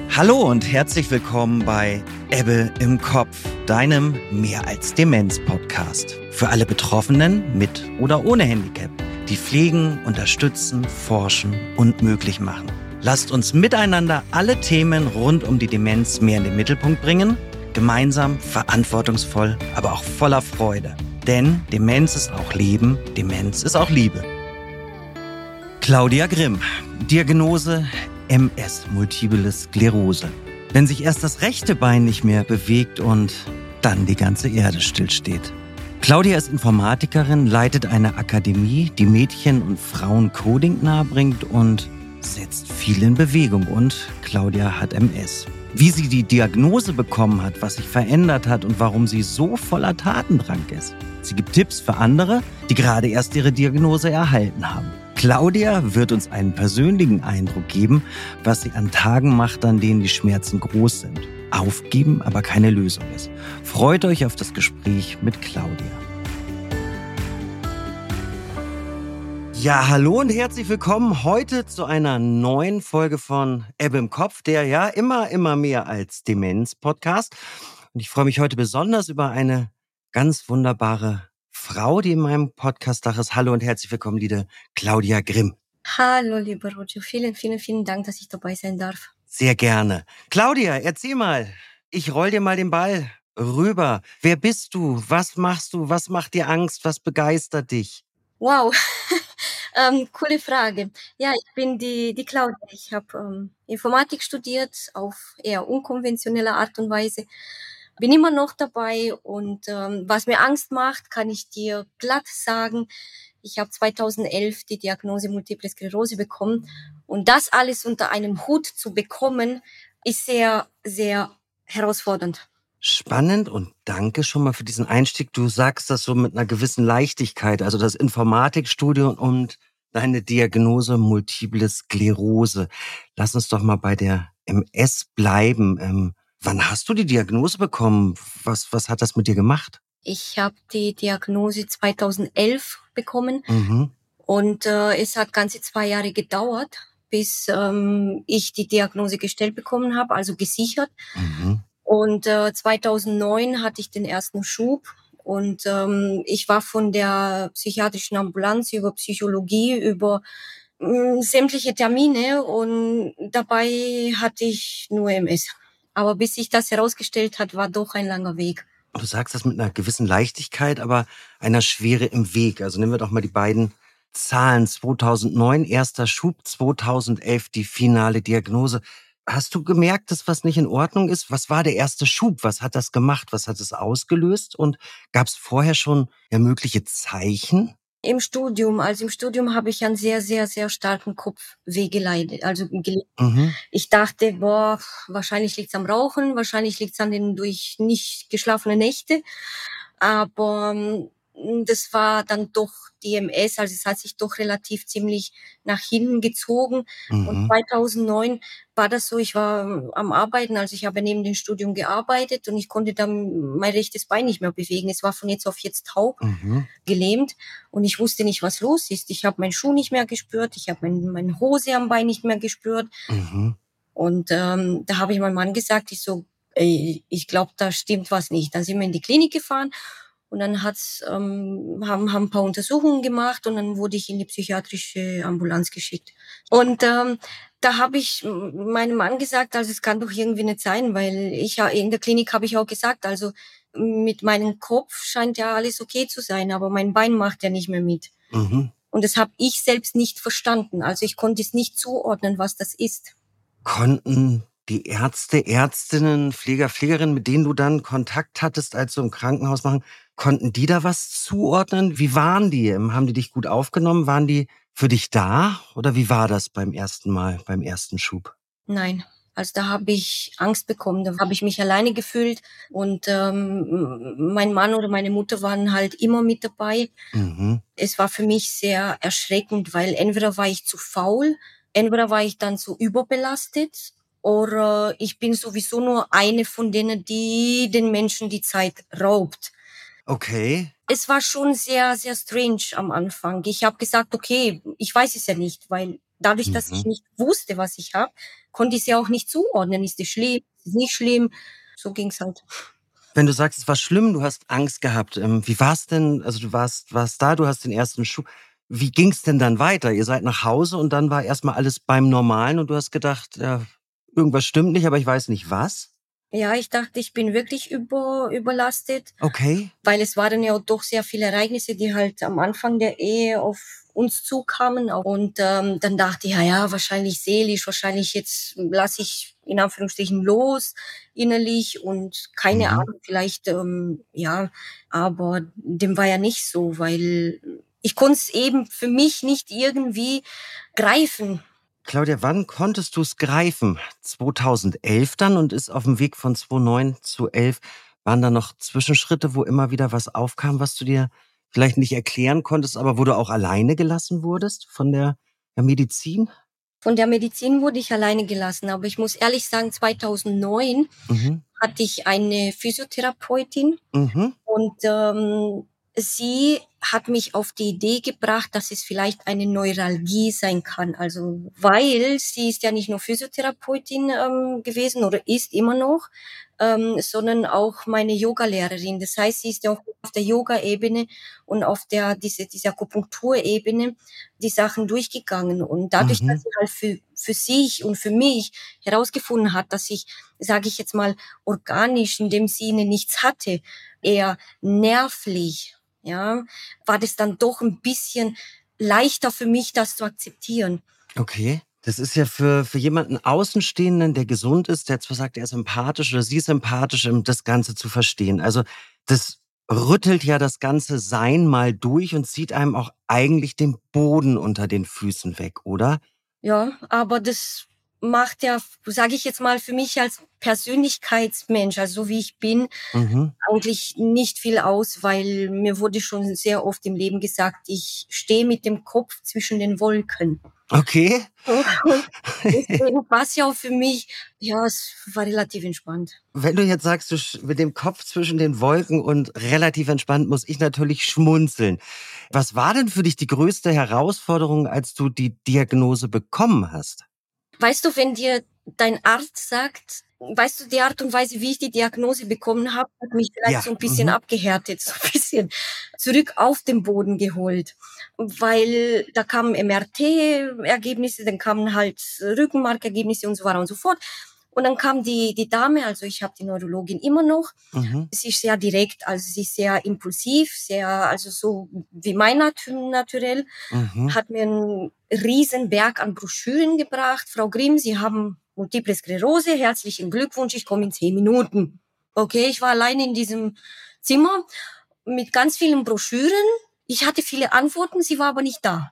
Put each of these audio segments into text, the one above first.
Hallo und herzlich willkommen bei Ebbe im Kopf, deinem Mehr als Demenz-Podcast. Für alle Betroffenen mit oder ohne Handicap, die pflegen, unterstützen, forschen und möglich machen. Lasst uns miteinander alle Themen rund um die Demenz mehr in den Mittelpunkt bringen, gemeinsam, verantwortungsvoll, aber auch voller Freude. Denn Demenz ist auch Leben, Demenz ist auch Liebe. Claudia Grimm, Diagnose MS, Multiple Sklerose. Wenn sich erst das rechte Bein nicht mehr bewegt und dann die ganze Erde stillsteht. Claudia ist Informatikerin, leitet eine Akademie, die Mädchen und Frauen Coding nahebringt und setzt viel in Bewegung. Und Claudia hat MS. Wie sie die Diagnose bekommen hat, was sich verändert hat und warum sie so voller Tatendrang ist. Sie gibt Tipps für andere, die gerade erst ihre Diagnose erhalten haben. Claudia wird uns einen persönlichen Eindruck geben, was sie an Tagen macht, an denen die Schmerzen groß sind. Aufgeben aber keine Lösung ist. Freut euch auf das Gespräch mit Claudia. Ja, hallo und herzlich willkommen heute zu einer neuen Folge von Ebbe im Kopf, der ja immer mehr als Demenz-Podcast. Und ich freue mich heute besonders über eine ganz wunderbare Frau, die in meinem Podcast da ist. Hallo und herzlich willkommen, liebe Claudia Grimm. Hallo, lieber Roger. Vielen Dank, dass ich dabei sein darf. Sehr gerne. Claudia, erzähl mal. Ich roll dir mal den Ball rüber. Wer bist du? Was machst du? Was macht dir Angst? Was begeistert dich? Wow, coole Frage. Ja, ich bin die Claudia. Ich habe Informatik studiert auf eher unkonventionelle Art und Weise. Bin immer noch dabei und was mir Angst macht, kann ich dir glatt sagen. Ich habe 2011 die Diagnose Multiple Sklerose bekommen und das alles unter einem Hut zu bekommen, ist sehr herausfordernd. Spannend und danke schon mal für diesen Einstieg. Du sagst das so mit einer gewissen Leichtigkeit, also das Informatikstudium und deine Diagnose Multiple Sklerose. Lass uns doch mal bei der MS bleiben. Wann hast du die Diagnose bekommen? Was hat das mit dir gemacht? Ich habe die Diagnose 2011 bekommen und es hat ganze 2 Jahre gedauert, bis ich die Diagnose gestellt bekommen habe, also gesichert. Und 2009 hatte ich den ersten Schub und ich war von der psychiatrischen Ambulanz über Psychologie, über sämtliche Termine und dabei hatte ich nur MS. Aber bis sich das herausgestellt hat, war doch ein langer Weg. Du sagst das mit einer gewissen Leichtigkeit, aber einer Schwere im Weg. Also nehmen wir doch mal die beiden Zahlen. 2009 erster Schub, 2011 die finale Diagnose. Hast du gemerkt, dass was nicht in Ordnung ist? Was war der erste Schub? Was hat das gemacht? Was hat es ausgelöst? Und gab es vorher schon mögliche Zeichen? Im Studium habe ich an sehr starken Kopfweh geleidet, Ich dachte, wahrscheinlich liegt's am Rauchen, wahrscheinlich liegt's an den durch nicht geschlafene Nächte. Aber das war dann doch die MS, also es hat sich doch relativ ziemlich nach hinten gezogen. Und 2009 war das so, ich war am Arbeiten, also ich habe neben dem Studium gearbeitet und ich konnte dann mein rechtes Bein nicht mehr bewegen. Es war von jetzt auf jetzt taub, gelähmt und ich wusste nicht, was los ist. Ich habe meinen Schuh nicht mehr gespürt, ich habe meine Hose am Bein nicht mehr gespürt. Und da habe ich meinem Mann gesagt, ich glaube, da stimmt was nicht. Dann sind wir in die Klinik gefahren und dann haben ein paar Untersuchungen gemacht und dann wurde ich in die psychiatrische Ambulanz geschickt. Und da habe ich meinem Mann gesagt, also es kann doch irgendwie nicht sein, weil in der Klinik habe ich auch gesagt, also mit meinem Kopf scheint ja alles okay zu sein, aber mein Bein macht ja nicht mehr mit. Und das habe ich selbst nicht verstanden. Also ich konnte es nicht zuordnen, was das ist. Konnten die Ärzte, Ärztinnen, Pfleger, Pflegerinnen, mit denen du dann Kontakt hattest, als du im Krankenhaus konnten die da was zuordnen? Wie waren die? Haben die dich gut aufgenommen? Waren die für dich da? Oder wie war das beim ersten Mal, beim ersten Schub? Nein, also da habe ich Angst bekommen, da habe ich mich alleine gefühlt und mein Mann oder meine Mutter waren halt immer mit dabei. Es war für mich sehr erschreckend, weil entweder war ich zu faul, entweder war ich dann zu überbelastet oder ich bin sowieso nur eine von denen, die den Menschen die Zeit raubt. Okay. Es war schon sehr strange am Anfang. Ich habe gesagt, okay, ich weiß es ja nicht, weil Dadurch, dass ich nicht wusste, was ich habe, konnte ich es ja auch nicht zuordnen. Ist es schlimm? Ist es nicht schlimm? So ging's halt. Wenn du sagst, es war schlimm, du hast Angst gehabt, wie war's denn? Also du warst da, du hast den ersten Schuh. Wie ging's denn dann weiter? Ihr seid nach Hause und dann war erstmal alles beim Normalen und du hast gedacht, ja, irgendwas stimmt nicht, aber ich weiß nicht was? Ja, ich dachte, ich bin wirklich überlastet. Okay. Weil es waren ja doch sehr viele Ereignisse, die halt am Anfang der Ehe auf uns zukamen. Und dann dachte ich, ja, wahrscheinlich seelisch, wahrscheinlich jetzt lasse ich in Anführungsstrichen los innerlich und keine Ahnung, vielleicht, ja, aber dem war ja nicht so, weil ich konnte es eben für mich nicht irgendwie greifen. Claudia, wann konntest du es greifen? 2011 dann und ist auf dem Weg von 2009 zu 11. Waren da noch Zwischenschritte, wo immer wieder was aufkam, was du dir vielleicht nicht erklären konntest, aber wo du auch alleine gelassen wurdest von der Medizin? Von der Medizin wurde ich alleine gelassen, aber ich muss ehrlich sagen, 2009 hatte ich eine Physiotherapeutin und sie hat mich auf die Idee gebracht, dass es vielleicht eine Neuralgie sein kann. Also, weil sie ist ja nicht nur Physiotherapeutin gewesen oder ist immer noch, sondern auch meine Yogalehrerin. Das heißt, sie ist ja auch auf der Yoga-Ebene und auf dieser Akupunkturebene die Sachen durchgegangen. Und dadurch, dass sie halt für sich und für mich herausgefunden hat, dass ich, sage ich jetzt mal, organisch in dem Sinne nichts hatte, eher nervlich, ja, war das dann doch ein bisschen leichter für mich, das zu akzeptieren. Okay. Das ist ja für jemanden Außenstehenden, der gesund ist, der zwar sagt, er ist sympathisch oder sie ist sympathisch, das Ganze zu verstehen. Also das rüttelt ja das ganze Sein mal durch und zieht einem auch eigentlich den Boden unter den Füßen weg, oder? Ja, aber das macht ja, sage ich jetzt mal, für mich als Persönlichkeitsmensch, also so wie ich bin, eigentlich nicht viel aus, weil mir wurde schon sehr oft im Leben gesagt, ich stehe mit dem Kopf zwischen den Wolken. Okay. Und deswegen war es ja auch für mich, ja, es war relativ entspannt. Wenn du jetzt sagst, du mit dem Kopf zwischen den Wolken und relativ entspannt, muss ich natürlich schmunzeln. Was war denn für dich die größte Herausforderung, als du die Diagnose bekommen hast? Weißt du, wenn dir dein Arzt sagt, weißt du, die Art und Weise, wie ich die Diagnose bekommen habe, hat mich vielleicht so ein bisschen abgehärtet, so ein bisschen zurück auf den Boden geholt. Weil da kamen MRT-Ergebnisse, dann kamen halt Rückenmarkergebnisse und so weiter und so fort. Und dann kam die Dame, also ich habe die Neurologin immer noch. Sie ist sehr direkt, also sie ist sehr impulsiv, also so wie mein Naturell. Hat mir einen riesen Berg an Broschüren gebracht. Frau Grimm, Sie haben Multiple Sklerose, herzlichen Glückwunsch, ich komme in 10 Minuten. Okay, ich war allein in diesem Zimmer mit ganz vielen Broschüren. Ich hatte viele Antworten, sie war aber nicht da.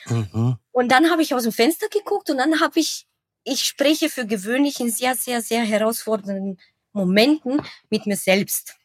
Und dann habe ich aus dem Fenster geguckt und dann ich spreche für gewöhnlich in sehr, sehr, sehr herausfordernden Momenten mit mir selbst.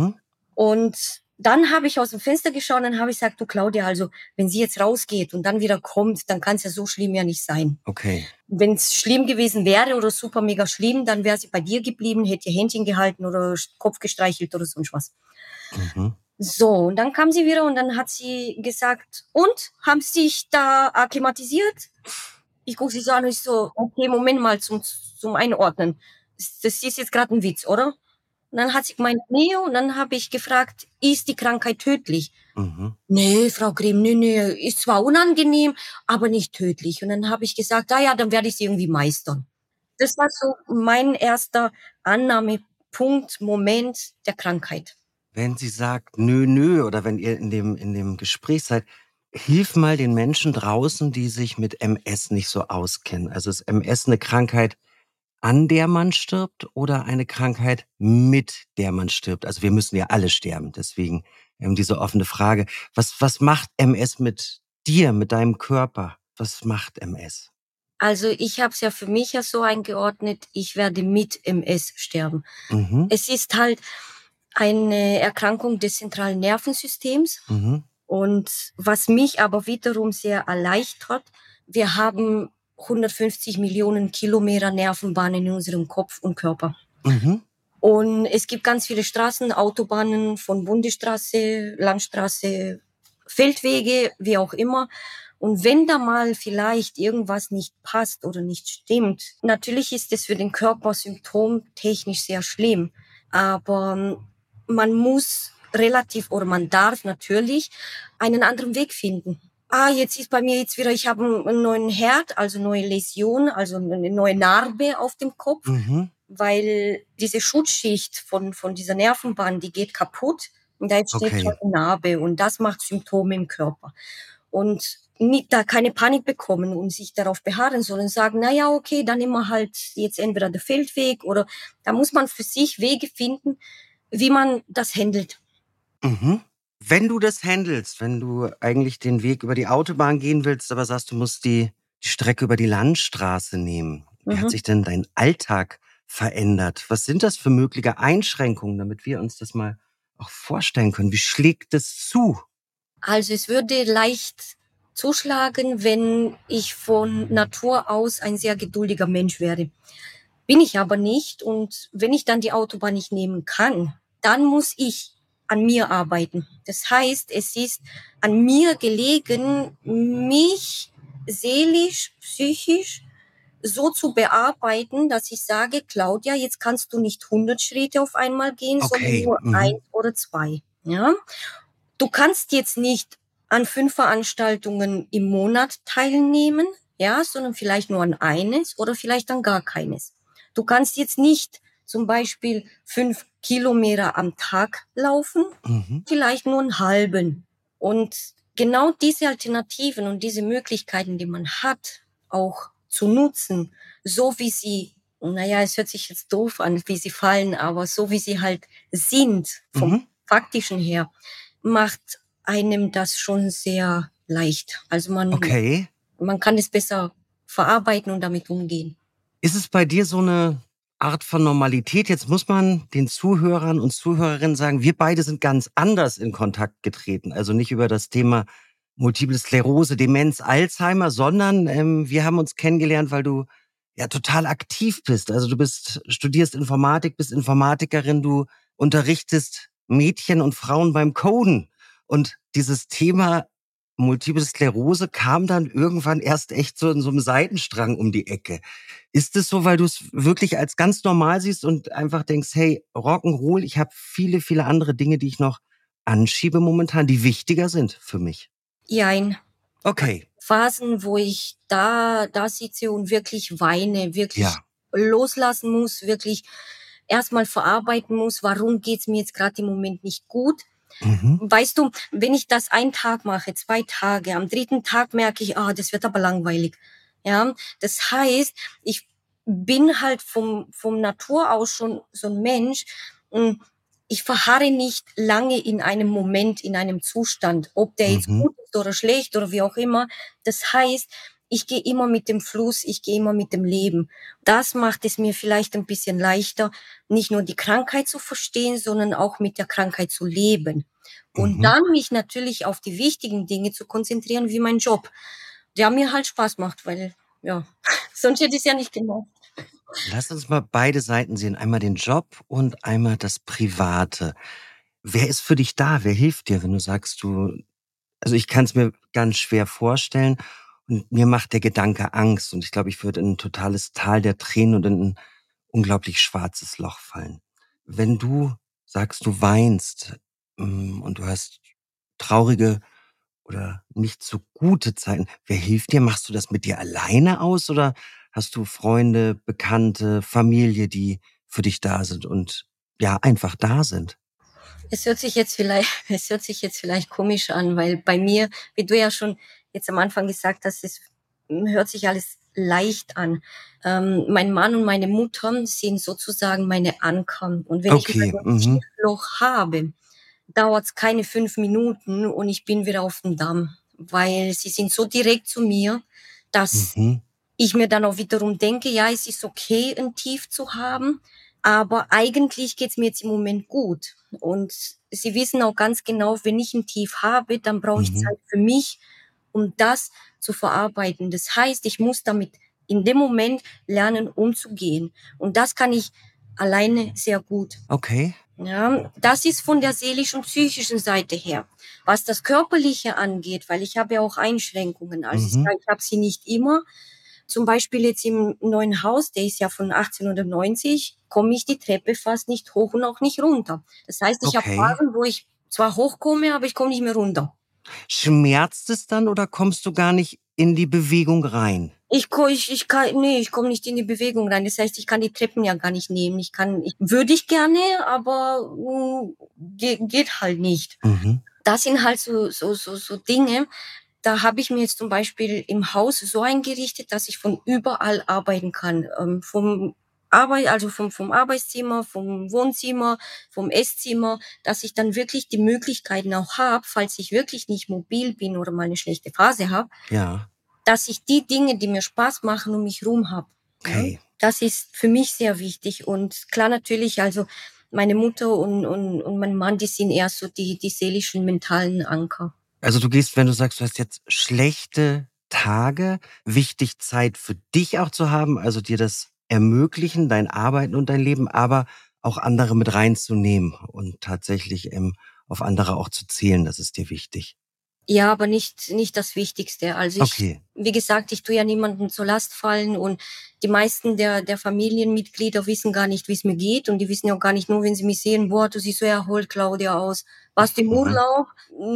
Und dann habe ich aus dem Fenster geschaut und dann habe ich gesagt, du Claudia, also wenn sie jetzt rausgeht und dann wieder kommt, dann kann es ja so schlimm ja nicht sein. Okay. Wenn es schlimm gewesen wäre oder super mega schlimm, dann wäre sie bei dir geblieben, hätte ihr Händchen gehalten oder Kopf gestreichelt oder sonst was. So, und dann kam sie wieder und dann hat sie gesagt, und, haben Sie sich da akklimatisiert? Ich gucke sie so an und ich so, okay, Moment mal, zum Einordnen. Das ist jetzt gerade ein Witz, oder? Und dann hat sie gemeint, nee, und dann habe ich gefragt, ist die Krankheit tödlich? Nee, Frau Grimm, nee, ist zwar unangenehm, aber nicht tödlich. Und dann habe ich gesagt, ja, dann werde ich sie irgendwie meistern. Das war so mein erster Annahmepunkt, Moment der Krankheit. Wenn sie sagt, nö, oder wenn ihr in dem Gespräch seid, hilf mal den Menschen draußen, die sich mit MS nicht so auskennen. Also ist MS eine Krankheit, an der man stirbt oder eine Krankheit, mit der man stirbt? Also wir müssen ja alle sterben, deswegen diese offene Frage. Was macht MS mit dir, mit deinem Körper? Was macht MS? Also ich habe es ja für mich ja so eingeordnet, ich werde mit MS sterben. Es ist halt eine Erkrankung des zentralen Nervensystems. Und was mich aber wiederum sehr erleichtert, wir haben 150 Millionen Kilometer Nervenbahnen in unserem Kopf und Körper. Und es gibt ganz viele Straßen, Autobahnen von Bundesstraße, Landstraße, Feldwege, wie auch immer. Und wenn da mal vielleicht irgendwas nicht passt oder nicht stimmt, natürlich ist es für den Körper symptomtechnisch sehr schlimm. Aber man muss man darf natürlich einen anderen Weg finden. Jetzt ist bei mir jetzt wieder, ich habe einen neuen Herd, also neue Läsion, also eine neue Narbe auf dem Kopf, weil diese Schutzschicht von dieser Nervenbahn, die geht kaputt und da entsteht schon eine Narbe und das macht Symptome im Körper. Und nicht da keine Panik bekommen und sich darauf beharren, sondern sagen, na ja, okay, dann nehmen wir halt jetzt entweder den Feldweg oder da muss man für sich Wege finden, wie man das handelt. Wenn du das handelst, wenn du eigentlich den Weg über die Autobahn gehen willst, aber sagst, du musst die Strecke über die Landstraße nehmen. Wie hat sich denn dein Alltag verändert? Was sind das für mögliche Einschränkungen, damit wir uns das mal auch vorstellen können? Wie schlägt das zu? Also es würde leicht zuschlagen, wenn ich von Natur aus ein sehr geduldiger Mensch wäre. Bin ich aber nicht. Und wenn ich dann die Autobahn nicht nehmen kann, dann muss ich an mir arbeiten. Das heißt, es ist an mir gelegen, mich seelisch, psychisch so zu bearbeiten, dass ich sage, Claudia, jetzt kannst du nicht 100 Schritte auf einmal gehen, sondern nur 1 oder 2. Ja? Du kannst jetzt nicht an 5 Veranstaltungen im Monat teilnehmen, ja, sondern vielleicht nur an eines oder vielleicht an gar keines. Du kannst jetzt nicht zum Beispiel 5 Kilometer am Tag laufen, vielleicht nur einen halben. Und genau diese Alternativen und diese Möglichkeiten, die man hat, auch zu nutzen, so wie sie, naja, es hört sich jetzt doof an, wie sie fallen, aber so wie sie halt sind, vom Faktischen her, macht einem das schon sehr leicht. Also man kann es besser verarbeiten und damit umgehen. Ist es bei dir so eine Art von Normalität? Jetzt muss man den Zuhörern und Zuhörerinnen sagen, wir beide sind ganz anders in Kontakt getreten. Also nicht über das Thema Multiple Sklerose, Demenz, Alzheimer, sondern wir haben uns kennengelernt, weil du ja total aktiv bist. Also du studierst Informatik, bist Informatikerin, du unterrichtest Mädchen und Frauen beim Coden. Und dieses Thema Multiple Sklerose kam dann irgendwann erst echt so in so einem Seitenstrang um die Ecke. Ist es so, weil du es wirklich als ganz normal siehst und einfach denkst, hey, Rock'n'Roll, ich habe viele, viele andere Dinge, die ich noch anschiebe momentan, die wichtiger sind für mich? Jein. Okay. Phasen, wo ich da sitze und wirklich weine, wirklich loslassen muss, wirklich erstmal verarbeiten muss, warum geht's mir jetzt gerade im Moment nicht gut. Weißt du, wenn ich das einen Tag mache, 2 Tage, am 3. Tag merke ich, das wird aber langweilig. Ja, das heißt, ich bin halt vom Natur aus schon so ein Mensch, ich verharre nicht lange in einem Moment, in einem Zustand, ob der jetzt gut ist oder schlecht oder wie auch immer. Das heißt, ich gehe immer mit dem Fluss, ich gehe immer mit dem Leben. Das macht es mir vielleicht ein bisschen leichter, nicht nur die Krankheit zu verstehen, sondern auch mit der Krankheit zu leben. Und dann mich natürlich auf die wichtigen Dinge zu konzentrieren, wie mein Job, der mir halt Spaß macht, weil, ja, sonst hätte ich es ja nicht gemacht. Lass uns mal beide Seiten sehen. Einmal den Job und einmal das Private. Wer ist für dich da? Wer hilft dir, wenn du sagst, also ich kann es mir ganz schwer vorstellen und mir macht der Gedanke Angst und ich glaube, ich würde in ein totales Tal der Tränen und in ein unglaublich schwarzes Loch fallen. Wenn du sagst, du weinst und du hast traurige oder nicht so gute Zeiten, wer hilft dir? Machst du das mit dir alleine aus oder hast du Freunde, Bekannte, Familie, die für dich da sind und ja, einfach da sind? Es hört sich jetzt vielleicht komisch an, weil bei mir, wie du ja schon jetzt am Anfang gesagt hast, es hört sich alles leicht an. Mein Mann und meine Mutter sind sozusagen meine Anker. Und wenn ich mal ein Tiefloch habe, dauert es keine 5 Minuten und ich bin wieder auf dem Damm, weil sie sind so direkt zu mir, dass ich mir dann auch wiederum denke, ja, es ist okay, ein Tief zu haben, aber eigentlich geht's mir jetzt im Moment gut. Und sie wissen auch ganz genau, wenn ich ein Tief habe, dann brauche ich Zeit für mich, um das zu verarbeiten. Das heißt, ich muss damit in dem Moment lernen, umzugehen. Und das kann ich alleine sehr gut. Okay. Ja, das ist von der seelischen und psychischen Seite her. Was das Körperliche angeht, weil ich habe ja auch Einschränkungen. Also ich habe sie nicht immer. Zum Beispiel jetzt im neuen Haus, der ist ja von 1890, komme ich die Treppe fast nicht hoch und auch nicht runter. Das heißt, ich habe Okay. Phasen, wo ich zwar hochkomme, aber ich komme nicht mehr runter. Schmerzt es dann oder kommst du gar nicht in die Bewegung rein? Ich komme nicht in die Bewegung rein. Das heißt, ich kann die Treppen ja gar nicht nehmen. Würde ich gerne, aber geht halt nicht. Mhm. Das sind halt so Dinge. Da habe ich mir jetzt zum Beispiel im Haus so eingerichtet, dass ich von überall arbeiten kann. Vom Arbeitszimmer, vom Wohnzimmer, vom Esszimmer, dass ich dann wirklich die Möglichkeiten auch habe, falls ich wirklich nicht mobil bin oder mal eine schlechte Phase habe, Ja. dass ich die Dinge, die mir Spaß machen, um mich rum habe. Ja? Okay. Das ist für mich sehr wichtig. Und klar natürlich, also meine Mutter und mein Mann, die sind eher so die seelischen, mentalen Anker. Also du gehst, wenn du sagst, du hast jetzt schlechte Tage, wichtig Zeit für dich auch zu haben, also dir das ermöglichen, dein Arbeiten und dein Leben, aber auch andere mit reinzunehmen und tatsächlich auf andere auch zu zählen, das ist dir wichtig. Ja, aber nicht das Wichtigste. Also Okay. wie gesagt, ich tue ja niemandem zur Last fallen und die meisten der Familienmitglieder wissen gar nicht, wie es mir geht und die wissen ja auch gar nicht, nur wenn sie mich sehen, boah, du siehst so erholt, Claudia, aus. Warst du im Urlaub?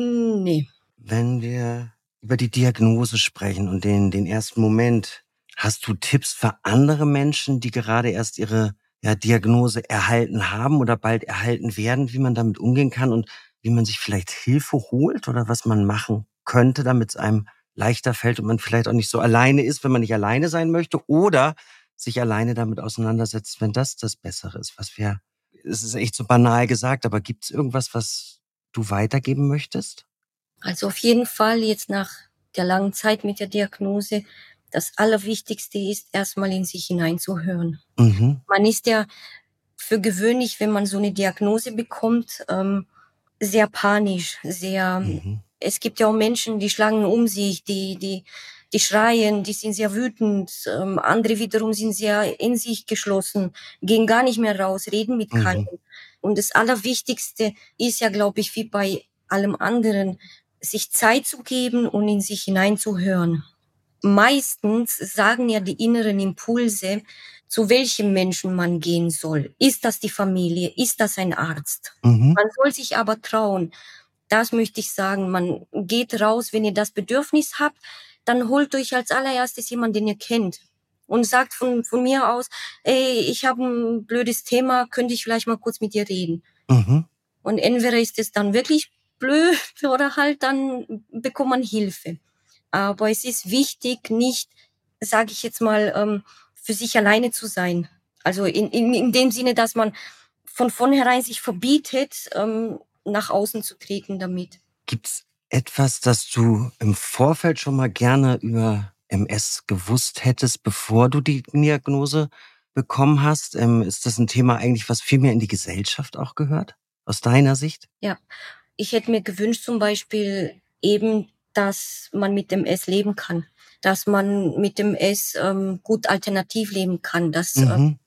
Nee. Wenn wir über die Diagnose sprechen und den ersten Moment, hast du Tipps für andere Menschen, die gerade erst ihre Diagnose erhalten haben oder bald erhalten werden, wie man damit umgehen kann und wie man sich vielleicht Hilfe holt oder was man machen könnte, damit es einem leichter fällt und man vielleicht auch nicht so alleine ist, wenn man nicht alleine sein möchte oder sich alleine damit auseinandersetzt, wenn das Bessere ist. Es ist echt so banal gesagt, aber gibt es irgendwas, was du weitergeben möchtest? Also auf jeden Fall jetzt nach der langen Zeit mit der Diagnose, das Allerwichtigste ist, erstmal in sich hineinzuhören. Mhm. Man ist ja für gewöhnlich, wenn man so eine Diagnose bekommt, sehr panisch, Mhm. es gibt ja auch Menschen, die schlagen um sich, die schreien, die sind sehr wütend, andere wiederum sind sehr in sich geschlossen, gehen gar nicht mehr raus, reden mit keinem. Mhm. Und das Allerwichtigste ist ja, glaube ich, wie bei allem anderen, sich Zeit zu geben und in sich hineinzuhören. Meistens sagen ja die inneren Impulse, zu welchem Menschen man gehen soll. Ist das die Familie? Ist das ein Arzt? Mhm. Man soll sich aber trauen. Das möchte ich sagen. Man geht raus, wenn ihr das Bedürfnis habt, dann holt euch als allererstes jemanden, den ihr kennt. Und sagt von mir aus, ey, ich habe ein blödes Thema, könnte ich vielleicht mal kurz mit dir reden? Mhm. Und entweder ist es dann wirklich blöd oder halt dann bekommt man Hilfe. Aber es ist wichtig, nicht, sage ich jetzt mal, für sich alleine zu sein. Also in dem Sinne, dass man von vornherein sich verbietet, nach außen zu treten damit. Gibt's etwas, das du im Vorfeld schon mal gerne über MS gewusst hättest, bevor du die Diagnose bekommen hast? Ist das ein Thema eigentlich, was viel mehr in die Gesellschaft auch gehört, aus deiner Sicht? Ja, ich hätte mir gewünscht zum Beispiel eben, dass man mit dem S leben kann, dass man mit dem S gut alternativ leben kann, Mhm.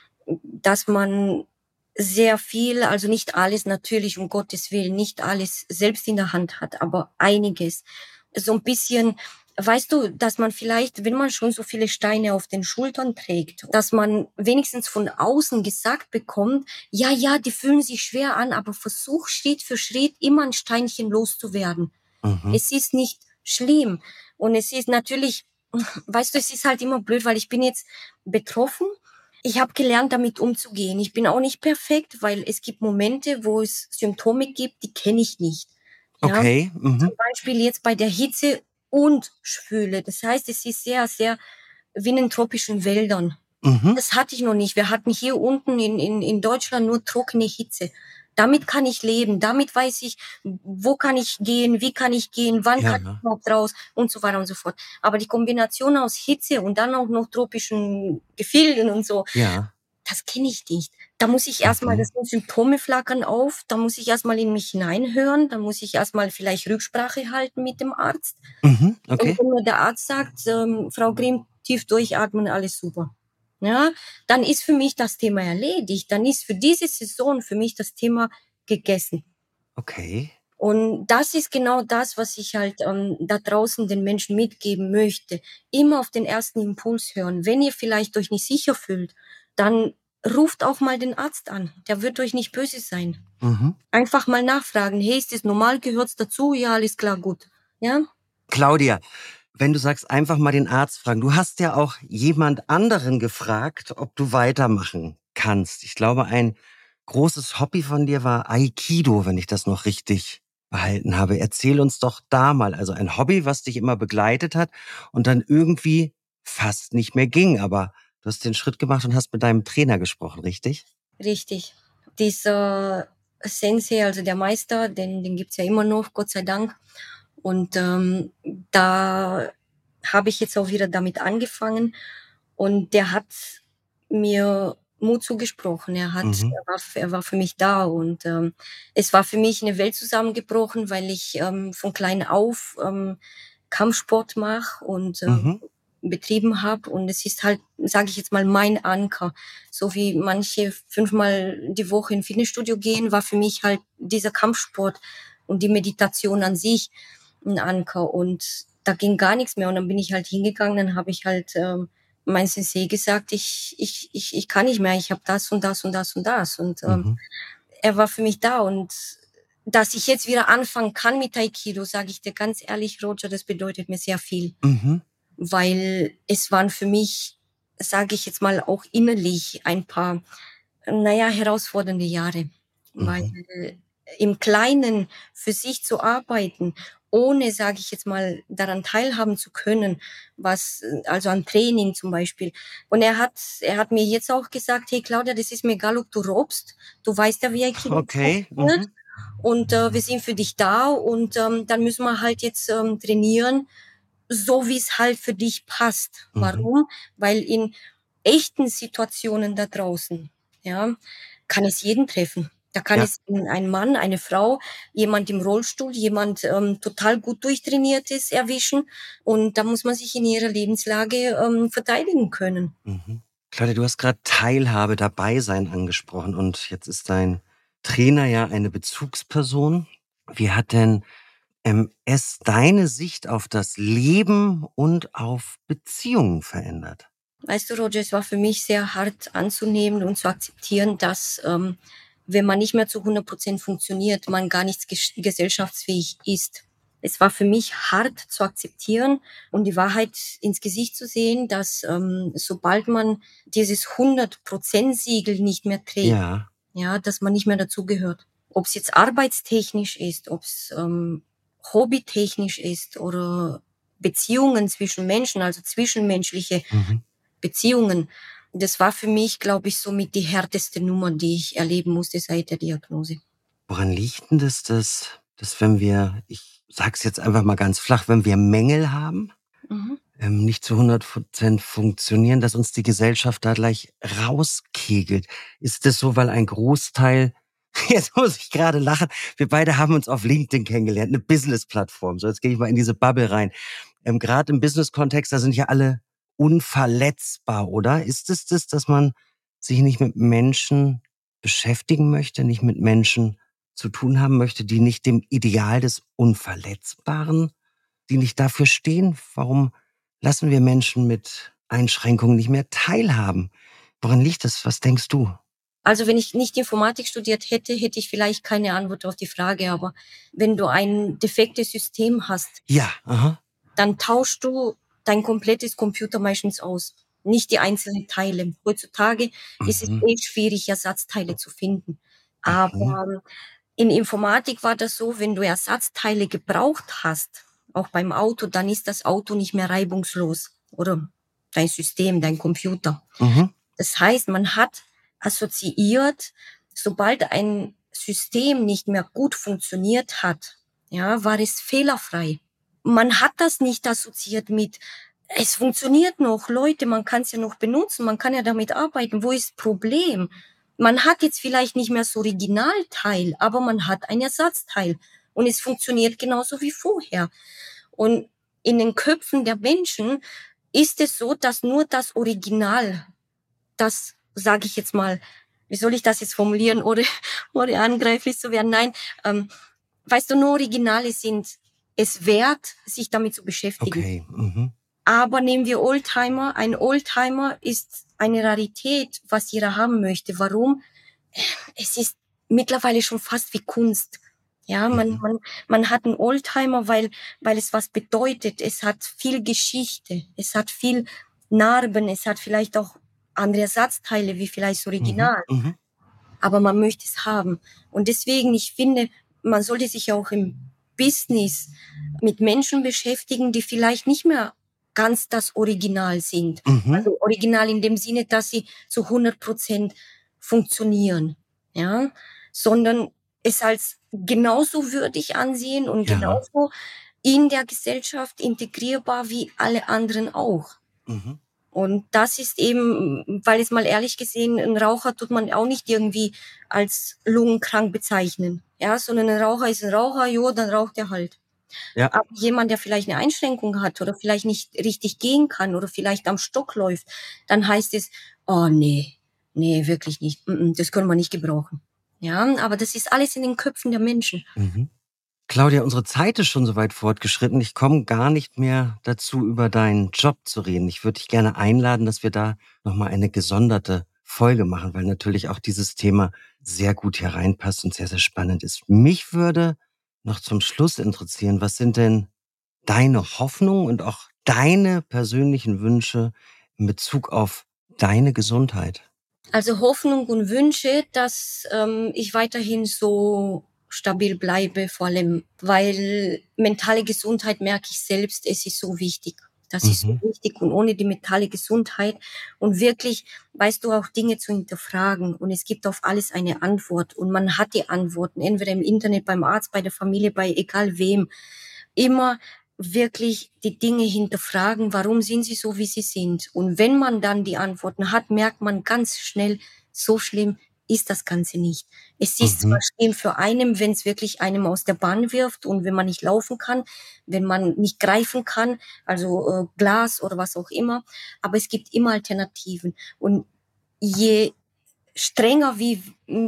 dass man sehr viel, also nicht alles natürlich, um Gottes Willen, nicht alles selbst in der Hand hat, aber einiges. So ein bisschen, weißt du, dass man vielleicht, wenn man schon so viele Steine auf den Schultern trägt, dass man wenigstens von außen gesagt bekommt, ja, ja, die fühlen sich schwer an, aber versuch Schritt für Schritt immer ein Steinchen loszuwerden. Mhm. Es ist nicht schlimm. Und es ist natürlich, weißt du, es ist halt immer blöd, weil ich bin jetzt betroffen. Ich habe gelernt, damit umzugehen. Ich bin auch nicht perfekt, weil es gibt Momente, wo es Symptome gibt, die kenne ich nicht. Ja, Okay. zum Mhm. Beispiel jetzt bei der Hitze und Schwüle. Das heißt, es ist sehr, sehr wie in den tropischen Wäldern. Mhm. Das hatte ich noch nicht. Wir hatten hier unten in Deutschland nur trockene Hitze. Damit kann ich leben. Damit weiß ich, wo kann ich gehen, wie kann ich gehen, wann kann ich Ja. überhaupt raus und so weiter und so fort. Aber die Kombination aus Hitze und dann auch noch tropischen Gefilden und so, Ja. das kenne ich nicht. Da muss ich erstmal, Mhm. das sind Symptome flackern auf, da muss ich erstmal in mich hineinhören, da muss ich erstmal vielleicht Rücksprache halten mit dem Arzt. Mhm. Und Okay. wenn mir der Arzt sagt, Frau Grimm, tief durchatmen, alles super. ja, dann ist für mich das Thema erledigt. Dann ist für diese Saison für mich das Thema gegessen. Okay. Und das ist genau das, was ich halt da draußen den Menschen mitgeben möchte. Immer auf den ersten Impuls hören. Wenn ihr vielleicht euch nicht sicher fühlt, dann ruft auch mal den Arzt an. Der wird euch nicht böse sein. Mhm. Einfach mal nachfragen. Hey, ist das normal? Gehört's dazu? Ja, alles klar, gut. Ja? Claudia, wenn du sagst, einfach mal den Arzt fragen. Du hast ja auch jemand anderen gefragt, ob du weitermachen kannst. Ich glaube, ein großes Hobby von dir war Aikido, wenn ich das noch richtig behalten habe. Erzähl uns doch da mal. Also ein Hobby, was dich immer begleitet hat und dann irgendwie fast nicht mehr ging. Aber du hast den Schritt gemacht und hast mit deinem Trainer gesprochen, richtig? Richtig. Dieser Sensei, also der Meister, den gibt's ja immer noch, Gott sei Dank. Und da habe ich jetzt auch wieder damit angefangen. Und der hat mir Mut zugesprochen. Mhm. Er war für mich da. Und es war für mich eine Welt zusammengebrochen, weil ich von klein auf Kampfsport mache und Mhm. betrieben habe. Und es ist halt, sage ich jetzt mal, mein Anker. So wie manche 5-mal die Woche in Fitnessstudio gehen, war für mich halt dieser Kampfsport und die Meditation an sich ein Anker. Und da ging gar nichts mehr. Und dann bin ich halt hingegangen, dann habe ich halt mein Sensei gesagt, ich kann nicht mehr, ich habe das und das und das und das. Und Mhm. er war für mich da. Und dass ich jetzt wieder anfangen kann mit Aikido, sage ich dir ganz ehrlich, Roger, das bedeutet mir sehr viel. Mhm. Weil es waren für mich, sage ich jetzt mal, auch innerlich ein paar, naja, herausfordernde Jahre. Weil Mhm. im Kleinen für sich zu arbeiten, ohne, sage ich jetzt mal, daran teilhaben zu können, was, also an Training zum Beispiel. Und er hat mir jetzt auch gesagt, hey Claudia, das ist mir egal, ob du robbst. Du weißt ja, wie Aikido Okay. funktioniert. Mhm. Und wir sind für dich da und dann müssen wir halt jetzt trainieren, so wie es halt für dich passt. Mhm. Warum? Weil in echten Situationen da draußen, ja, kann es jeden treffen. Da kann Ja. es ein Mann, eine Frau, jemand im Rollstuhl, jemand total gut durchtrainiert ist, erwischen. Und da muss man sich in ihrer Lebenslage verteidigen können. Mhm. Claudia, du hast gerade Teilhabe, dabei sein angesprochen und jetzt ist dein Trainer ja eine Bezugsperson. Wie hat denn es deine Sicht auf das Leben und auf Beziehungen verändert? Weißt du, Roger, es war für mich sehr hart anzunehmen und zu akzeptieren, dass wenn man nicht mehr zu 100% funktioniert, man gar nicht gesellschaftsfähig ist. Es war für mich hart zu akzeptieren und die Wahrheit ins Gesicht zu sehen, dass sobald man dieses 100%-Siegel nicht mehr trägt, Ja. ja, dass man nicht mehr dazugehört. Ob es jetzt arbeitstechnisch ist, ob es hobbytechnisch ist oder Beziehungen zwischen Menschen, also zwischenmenschliche Mhm. Beziehungen. Das war für mich, glaube ich, somit die härteste Nummer, die ich erleben musste seit der Diagnose. Woran liegt denn das, dass wenn wir, ich sag's jetzt einfach mal ganz flach, wenn wir Mängel haben, Mhm. nicht zu 100% funktionieren, dass uns die Gesellschaft da gleich rauskegelt? Ist das so, weil ein Großteil, jetzt muss ich gerade lachen, wir beide haben uns auf LinkedIn kennengelernt, eine Business-Plattform. So, jetzt gehe ich mal in diese Bubble rein. Gerade im Business-Kontext, da sind ja alle unverletzbar, oder? Ist es das, dass man sich nicht mit Menschen beschäftigen möchte, nicht mit Menschen zu tun haben möchte, die nicht dem Ideal des Unverletzbaren, die nicht dafür stehen? Warum lassen wir Menschen mit Einschränkungen nicht mehr teilhaben? Woran liegt das? Was denkst du? Also wenn ich nicht Informatik studiert hätte, hätte ich vielleicht keine Antwort auf die Frage. Aber wenn du ein defektes System hast, Ja, aha. dann tauschst du dein komplettes Computer meistens aus, nicht die einzelnen Teile. Heutzutage ist es Mhm. schwierig, Ersatzteile zu finden. Mhm. Aber in Informatik war das so, wenn du Ersatzteile gebraucht hast, auch beim Auto, dann ist das Auto nicht mehr reibungslos oder dein System, dein Computer. Mhm. Das heißt, man hat assoziiert, sobald ein System nicht mehr gut funktioniert hat, ja, war es fehlerfrei. Man hat das nicht assoziiert mit, es funktioniert noch, Leute, man kann es ja noch benutzen, man kann ja damit arbeiten. Wo ist das Problem? Man hat jetzt vielleicht nicht mehr das Originalteil, aber man hat ein Ersatzteil und es funktioniert genauso wie vorher. Und in den Köpfen der Menschen ist es so, dass nur das Original das sage ich jetzt mal, wie soll ich das jetzt formulieren, ohne angreiflich zu werden? Nein, weißt du, nur Originale sind es wert, sich damit zu beschäftigen. Okay. Mhm. Aber nehmen wir Oldtimer. Ein Oldtimer ist eine Rarität, was jeder haben möchte. Warum? Es ist mittlerweile schon fast wie Kunst. Ja, man hat einen Oldtimer, weil es was bedeutet. Es hat viel Geschichte. Es hat viel Narben. Es hat vielleicht auch andere Ersatzteile, wie vielleicht das Original. Mhm. Aber man möchte es haben. Und deswegen, ich finde, man sollte sich auch im Business mit Menschen beschäftigen, die vielleicht nicht mehr ganz das Original sind. Mhm. Also Original in dem Sinne, dass sie zu 100% funktionieren, ja, sondern es als genauso würdig ansehen und genauso in der Gesellschaft integrierbar wie alle anderen auch. Mhm. Und das ist eben, weil jetzt mal ehrlich gesehen, ein Raucher tut man auch nicht irgendwie als lungenkrank bezeichnen, ja, sondern ein Raucher ist ein Raucher, jo, dann raucht er halt. Ja. Aber jemand, der vielleicht eine Einschränkung hat oder vielleicht nicht richtig gehen kann oder vielleicht am Stock läuft, dann heißt es, oh nee, wirklich nicht, das können wir nicht gebrauchen. Ja, aber das ist alles in den Köpfen der Menschen. Mhm. Claudia, unsere Zeit ist schon so weit fortgeschritten. Ich komme gar nicht mehr dazu, über deinen Job zu reden. Ich würde dich gerne einladen, dass wir da nochmal eine gesonderte Folge machen, weil natürlich auch dieses Thema sehr gut hier reinpasst und sehr, sehr spannend ist. Mich würde noch zum Schluss interessieren, was sind denn deine Hoffnungen und auch deine persönlichen Wünsche in Bezug auf deine Gesundheit? Also Hoffnung und Wünsche, dass ich weiterhin so stabil bleibe, vor allem, weil mentale Gesundheit merke ich selbst, es ist so wichtig. Das ist so wichtig und ohne die mentale Gesundheit und wirklich, weißt du, auch Dinge zu hinterfragen und es gibt auf alles eine Antwort und man hat die Antworten, entweder im Internet, beim Arzt, bei der Familie, bei egal wem. Immer wirklich die Dinge hinterfragen, warum sind sie so, wie sie sind. Und wenn man dann die Antworten hat, merkt man ganz schnell, so schlimm ist das Ganze nicht. Es ist zwar schlimm für einen, wenn es wirklich einem aus der Bahn wirft und wenn man nicht laufen kann, wenn man nicht greifen kann, also Glas oder was auch immer, aber es gibt immer Alternativen. Und je strenger wie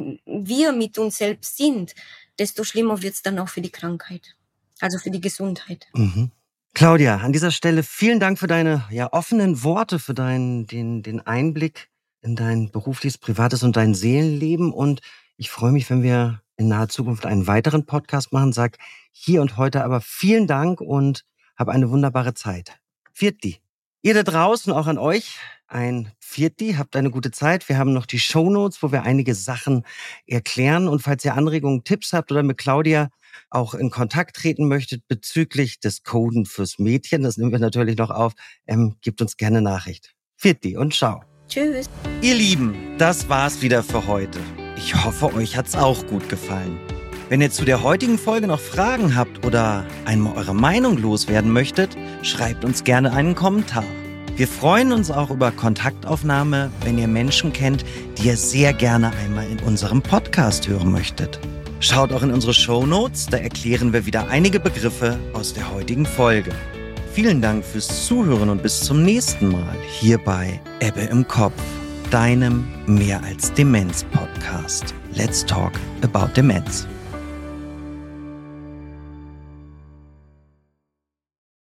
wir mit uns selbst sind, desto schlimmer wird es dann auch für die Krankheit, also für die Gesundheit. Claudia, an dieser Stelle vielen Dank für deine offenen Worte, für den Einblick in dein berufliches, privates und dein Seelenleben. Und ich freue mich, wenn wir in naher Zukunft einen weiteren Podcast machen. Sag hier und heute aber vielen Dank und hab eine wunderbare Zeit. Pfiat. Ihr da draußen, auch an euch, ein Pfiat, habt eine gute Zeit. Wir haben noch die Shownotes, wo wir einige Sachen erklären. Und falls ihr Anregungen, Tipps habt oder mit Claudia auch in Kontakt treten möchtet bezüglich des Coden fürs Mädchen, das nehmen wir natürlich noch auf, gebt uns gerne Nachricht. Pfiat und ciao. Tschüss. Ihr Lieben, das war's wieder für heute. Ich hoffe, euch hat's auch gut gefallen. Wenn ihr zu der heutigen Folge noch Fragen habt oder einmal eure Meinung loswerden möchtet, schreibt uns gerne einen Kommentar. Wir freuen uns auch über Kontaktaufnahme, wenn ihr Menschen kennt, die ihr sehr gerne einmal in unserem Podcast hören möchtet. Schaut auch in unsere Shownotes, da erklären wir wieder einige Begriffe aus der heutigen Folge. Vielen Dank fürs Zuhören und bis zum nächsten Mal hier bei Ebbe im Kopf, deinem Mehr als Demenz Podcast. Let's talk about Demenz.